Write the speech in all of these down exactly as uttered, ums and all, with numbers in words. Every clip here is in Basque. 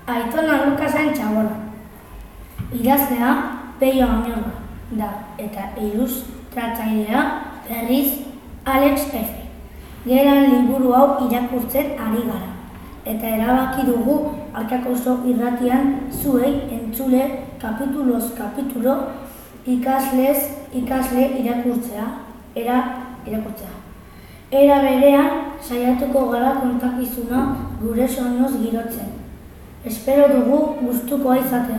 Aitona Lukasen Txabola. Idazlea Peio Añorga da eta ilustratzailea berriz Alex F. Geran liburu hau irakurtzen ari gara. Eta erabaki dugu Arkakoso irratian zuei entzule kapituloz kapitulo ikaslez ikasle irakurtzea, era irakurtzea. Era berean saiatuko gara kontakizuna gure soinuz girotzen. Espero dugu gustukoa izatea.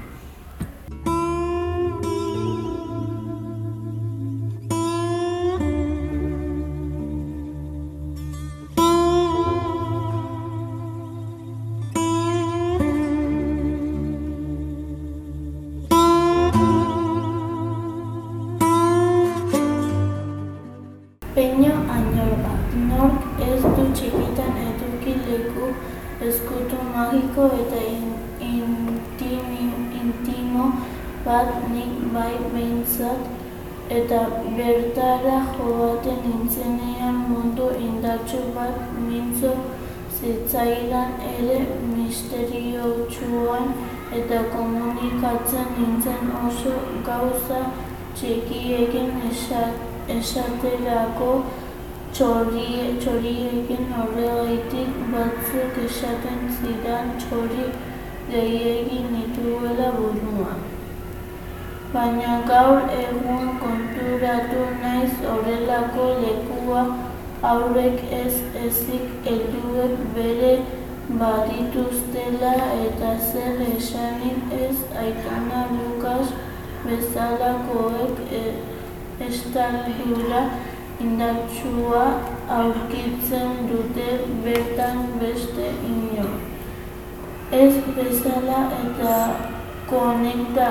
Peio Añorga. Nork ez du txikitan eduki leku eskutu magiko eta intimo bat nik bai behintzat, eta bertara joaten nintzenean mundu indartsu bat mintzo zitzaidan ere misteriotsuan eta komunikatzen nintzen oso gauza txikiekin esaterako txoriekin horregaitik batzuk esaten zidan txori gehiegi nituela buruan. Baina gaur egun konturatu naiz horrelako lekua haurek ez ezik helduek bere badituztela eta zer esanik ez Aitona Lukas bezalakoek estaldura indartsua aurkitzen dute bertan beste inor. Ez bezala eta konekta,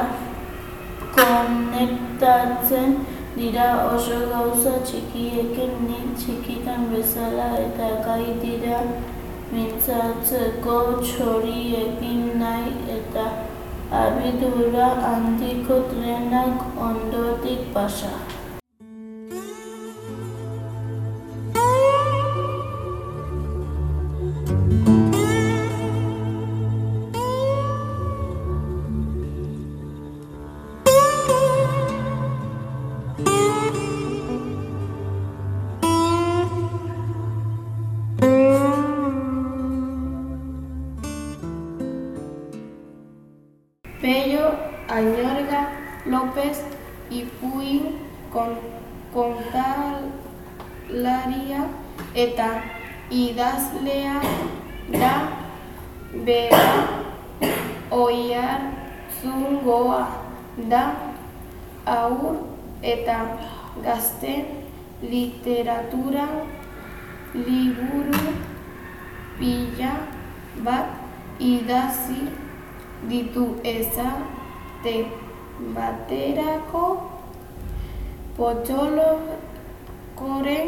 konektatzen dira oso gauza txikiekin nik txikitan bezala eta gai dira mintzatzeko txoriekin nahi eta abidura handiko trenak ondotik pasa. Peio Añorga López Ipuin kontalaria eta idazlea da. Bera Oiartzungoa da haur eta gazte literatura liburu pila bat idatzi ditu esate baterako potolokoren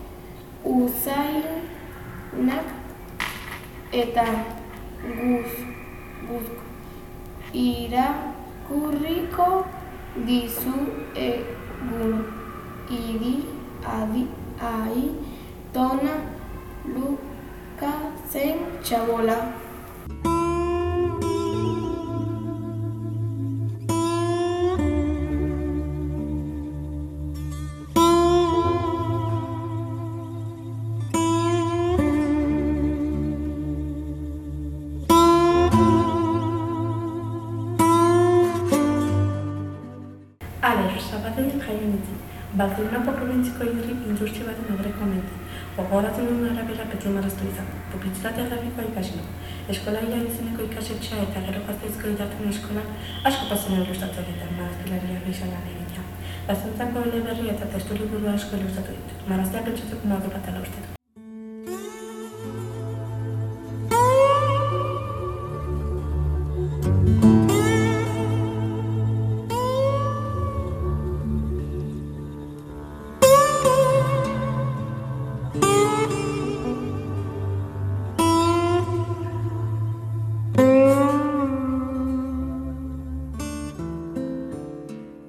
uzainak eta guz guzko irakurriko dizuegun idi adi Aitona Lukasen Txabola. Alex Zapategian jaio nintzen, Barcelonako probintziko industri baten aurreko mentzen. Gogoratu nuen arabera beti marraztu izan, publizitate grafikoa ikasi nuen. Eskola Ila izeneko ikasetxea eta gero Gasteizko Idartuen Eskolan asko pasen ilustratu egiten marazkilaria gisa lan egitea. Gaztentzako eleberri eta testuliburua asko ilustratu ditut. Marazteak pentsatzeko modu batela uste dut.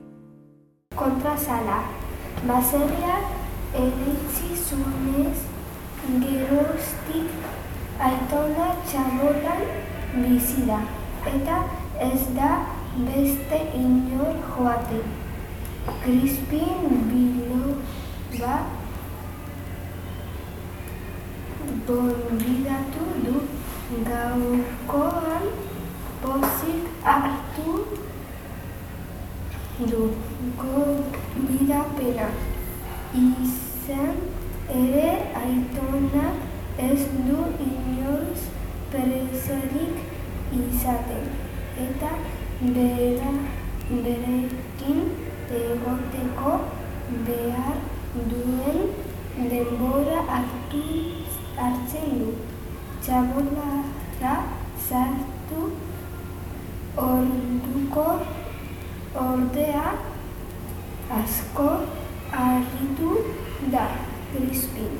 Kontrasala. Baserriak iritsi zuenez bizi da, eta ez da beste inor joaten. Crispin biloba gonbidatu du gaurkoan pozik hartu du gonbidapena. Izan ere Aitonak ez du inoiz presarik izaten, eta bera, berekin egoteko behar duen denbora hartu hartzen du. Txabolara sartu orduko ordea asko harritu da Crispin.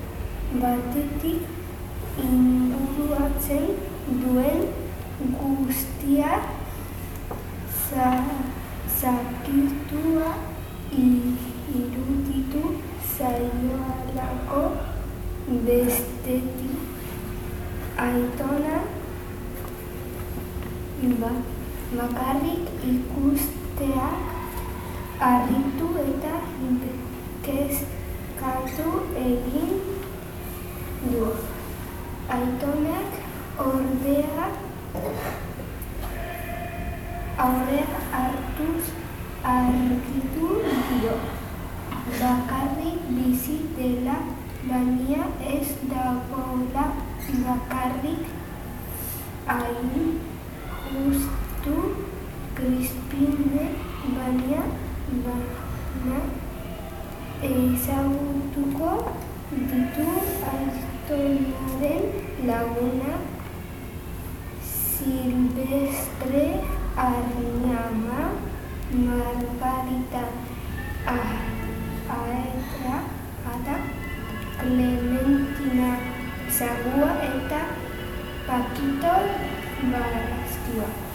Batetik inguruatzen duen guztia zakitua iruditu zaioalako, bestetik Aitona bakarrik ikusteak harritu eta kezkatu egin du. Aitonak ordea aurrea hartuz argitu dio. Bakarrik bizi dela, baina ez dagoela bakarrik. Hain justu Crispinek baina bana ezagutuko ditu Aitonaren lagunak, Silvestre Arnama, Margarita Aetra, Ata, Clementina Zagua eta Paquito Barastioa.